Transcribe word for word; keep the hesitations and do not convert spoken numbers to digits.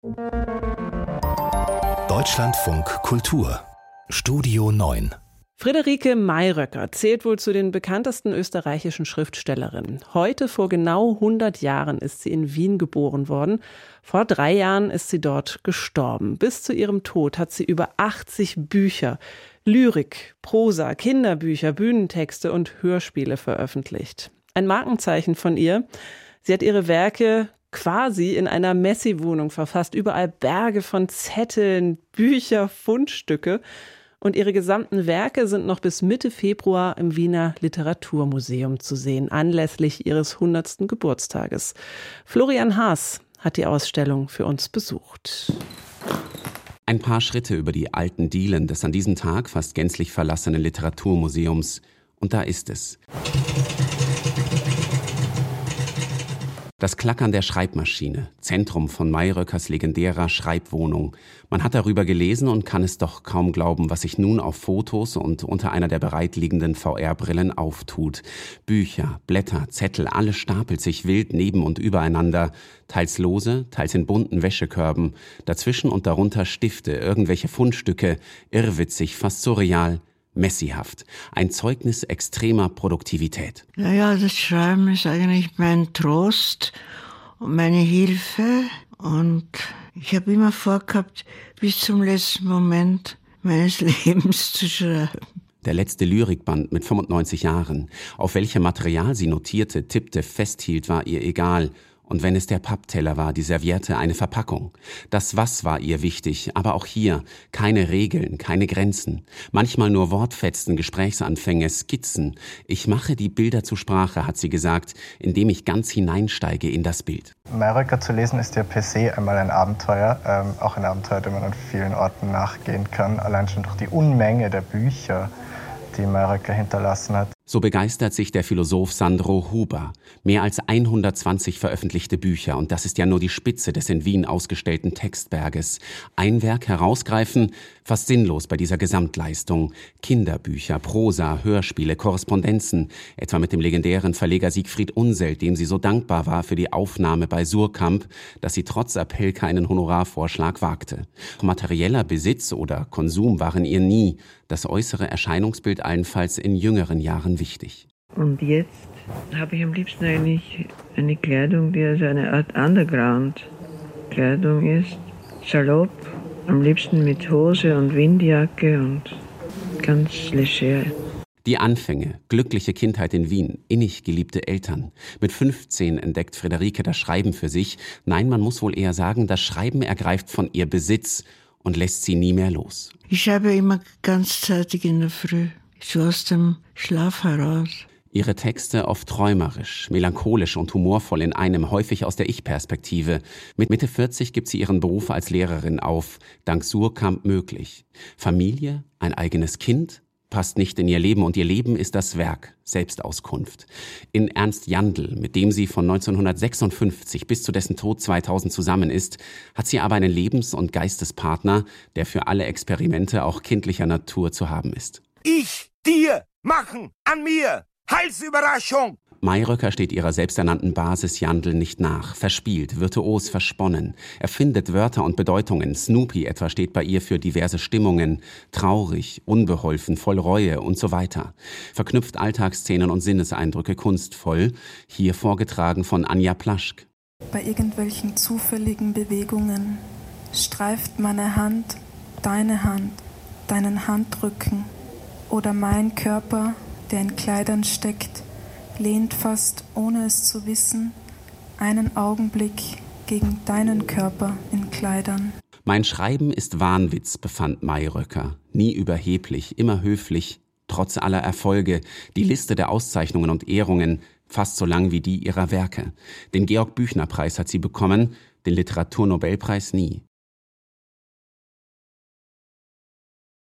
Deutschlandfunk Kultur Studio neun. Friederike Mayröcker zählt wohl zu den bekanntesten österreichischen Schriftstellerinnen. Heute, vor genau hundert Jahren, ist sie in Wien geboren worden. Vor drei Jahren ist sie dort gestorben. Bis zu ihrem Tod hat sie über achtzig Bücher, Lyrik, Prosa, Kinderbücher, Bühnentexte und Hörspiele veröffentlicht. Ein Markenzeichen von ihr: sie hat ihre Werke quasi in einer Messi-Wohnung verfasst. Überall Berge von Zetteln, Bücher, Fundstücke. Und ihre gesamten Werke sind noch bis Mitte Februar im Wiener Literaturmuseum zu sehen, anlässlich ihres hundertsten Geburtstages. Florian Haas hat die Ausstellung für uns besucht. Ein paar Schritte über die alten Dielen des an diesem Tag fast gänzlich verlassenen Literaturmuseums. Und da ist es. Das Klackern der Schreibmaschine, Zentrum von Mayröckers legendärer Schreibwohnung. Man hat darüber gelesen und kann es doch kaum glauben, was sich nun auf Fotos und unter einer der bereitliegenden V R-Brillen auftut. Bücher, Blätter, Zettel, alles stapelt sich wild neben und übereinander. Teils lose, teils in bunten Wäschekörben. Dazwischen und darunter Stifte, irgendwelche Fundstücke, irrwitzig, fast surreal. Messihaft. Ein Zeugnis extremer Produktivität. Naja, das Schreiben ist eigentlich mein Trost und meine Hilfe. Und ich habe immer vorgehabt, bis zum letzten Moment meines Lebens zu schreiben. Der letzte Lyrikband mit fünfundneunzig Jahren. Auf welchem Material sie notierte, tippte, festhielt, war ihr egal. Und wenn es der Pappteller war, die Serviette, eine Verpackung. Das Was war ihr wichtig, aber auch hier keine Regeln, keine Grenzen. Manchmal nur Wortfetzen, Gesprächsanfänge, Skizzen. Ich mache die Bilder zur Sprache, hat sie gesagt, indem ich ganz hineinsteige in das Bild. Mayröcker zu lesen ist ja per se einmal ein Abenteuer, ähm, auch ein Abenteuer, dem man an vielen Orten nachgehen kann, allein schon durch die Unmenge der Bücher, die Mayröcker hinterlassen hat. So begeistert sich der Philosoph Sandro Huber. Mehr als hundertzwanzig veröffentlichte Bücher, und das ist ja nur die Spitze des in Wien ausgestellten Textberges. Ein Werk herausgreifen, fast sinnlos bei dieser Gesamtleistung. Kinderbücher, Prosa, Hörspiele, Korrespondenzen, etwa mit dem legendären Verleger Siegfried Unseld, dem sie so dankbar war für die Aufnahme bei Suhrkamp, dass sie trotz Appell keinen Honorarvorschlag wagte. Materieller Besitz oder Konsum waren ihr nie, das äußere Erscheinungsbild allenfalls in jüngeren Jahren wichtig. Und jetzt habe ich am liebsten eigentlich eine Kleidung, die also eine Art Underground-Kleidung ist. Salopp, am liebsten mit Hose und Windjacke und ganz leger. Die Anfänge, glückliche Kindheit in Wien, innig geliebte Eltern. Mit fünfzehn entdeckt Friederike das Schreiben für sich. Nein, man muss wohl eher sagen, das Schreiben ergreift von ihr Besitz und lässt sie nie mehr los. Ich schreibe immer ganzzeitig in der Früh, so aus dem Schlaf heraus. Ihre Texte oft träumerisch, melancholisch und humorvoll in einem, häufig aus der Ich-Perspektive. Mit Mitte vierzig gibt sie ihren Beruf als Lehrerin auf, dank Suhrkamp möglich. Familie, ein eigenes Kind, passt nicht in ihr Leben, und ihr Leben ist das Werk, Selbstauskunft. In Ernst Jandl, mit dem sie von neunzehnhundertsechsundfünfzig bis zu dessen Tod zweitausend zusammen ist, hat sie aber einen Lebens- und Geistespartner, der für alle Experimente auch kindlicher Natur zu haben ist. Ich, dir, machen, an mir, Halsüberraschung! Mayröcker steht ihrer selbsternannten Basis Jandl nicht nach, verspielt, virtuos versponnen. Er findet Wörter und Bedeutungen. Snoopy etwa steht bei ihr für diverse Stimmungen. Traurig, unbeholfen, voll Reue und so weiter. Verknüpft Alltagsszenen und Sinneseindrücke kunstvoll. Hier vorgetragen von Anja Plaschk. Bei irgendwelchen zufälligen Bewegungen streift meine Hand deine Hand, deinen Handrücken oder mein Körper, der in Kleidern steckt, lehnt fast, ohne es zu wissen, einen Augenblick gegen deinen Körper in Kleidern. Mein Schreiben ist Wahnwitz, befand Mayröcker. Nie überheblich, immer höflich, trotz aller Erfolge. Die Liste der Auszeichnungen und Ehrungen fast so lang wie die ihrer Werke. Den Georg-Büchner-Preis hat sie bekommen, den Literaturnobelpreis nie.